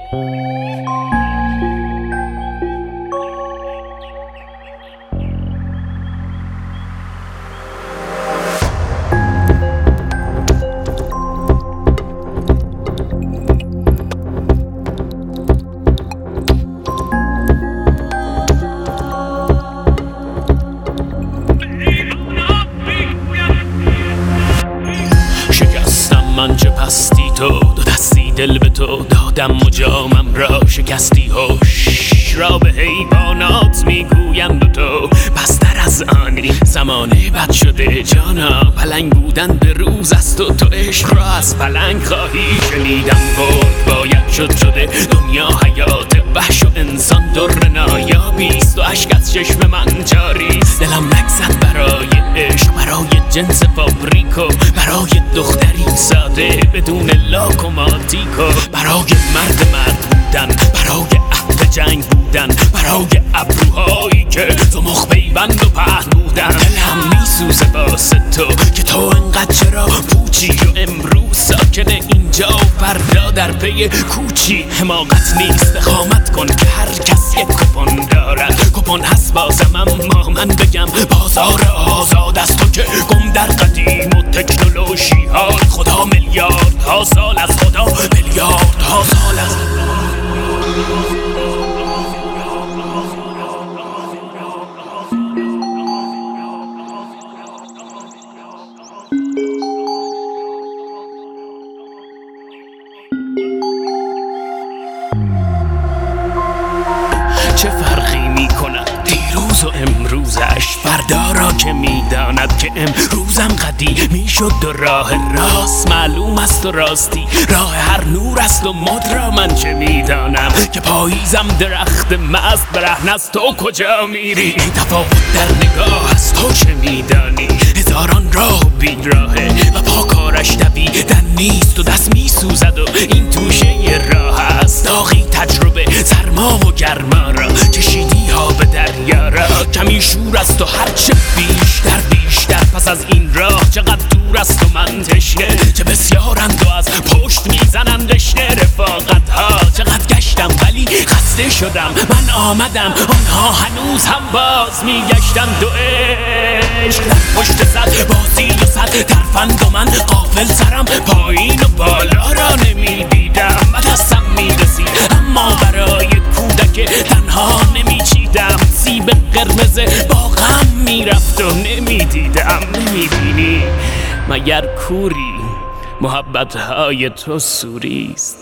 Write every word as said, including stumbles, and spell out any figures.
من چه پستی تو دو دستی دل به تو دادم و جامم را شکستی هوش را به حیوانات میگویم به تو بستر از آنی زمانه بد شده جانا پلنگ بودن به روز است و تو عشق را از پلنگ خواهی شنیدم برد باید شد شده دنیا حیات وحش و انسان در نایابیست و اشک از چشم من جاریست دلم نگزد برای عشق برای جنس فابریکو برای دختری ساده بدون لاک و ماتیکو برای مرد مرد بودن برای عهد جنگ بودن برای ابروهایی که تو مخ پیوند و پهن بودن دلم میسوزه واسه تو که تو انقدر چرا پوچی و امروز ساکن اینجا و فردا در پی کوچی حماقت نیست اقامت کن که هر کس یک کپون دارد کپون هست بازم اما من بگم بازار آزاد از تو که گم در قدیم و تکنولوژی ها خدا میلیارد ها سال از خدا میلیارد ها سال از چه فرقی میکند دیروز و امروزش فردا را که میداند که امروزم قدیمی شد و راه راست معلوم است و راستی راه هر نور است و مد را من چه میدانم که پاییزم درخت مست برهن از تو کجا میری تفاوت در نگاه است تو چه میدانی هزاران راه و بیراهه و پا کارش دویدن نیست و دست میسوزد و این توشه راه است داغی تجربه سرما و گرما را چشیدی ها به دریا را کمی شور است و هرچه بیشتر بیشتر پس از این راه چقدر دور است و من تشنه چه بسیارند و از پشت میزنند رشته رفاقت ها چقدر گشتم ولی خسته شدم من آمدم آنها هنوز هم باز میگشتند و عشق در پشت صد بازی و صد ترفند و من غافل سرم پایین و بالا را نمیدیدم و دستم میرسید اما برای کودک تنها نمیچیدم سیب قرمز باغم میرفت و نمیدیدم نمیبینی مگر کوری محبت های تو سوریست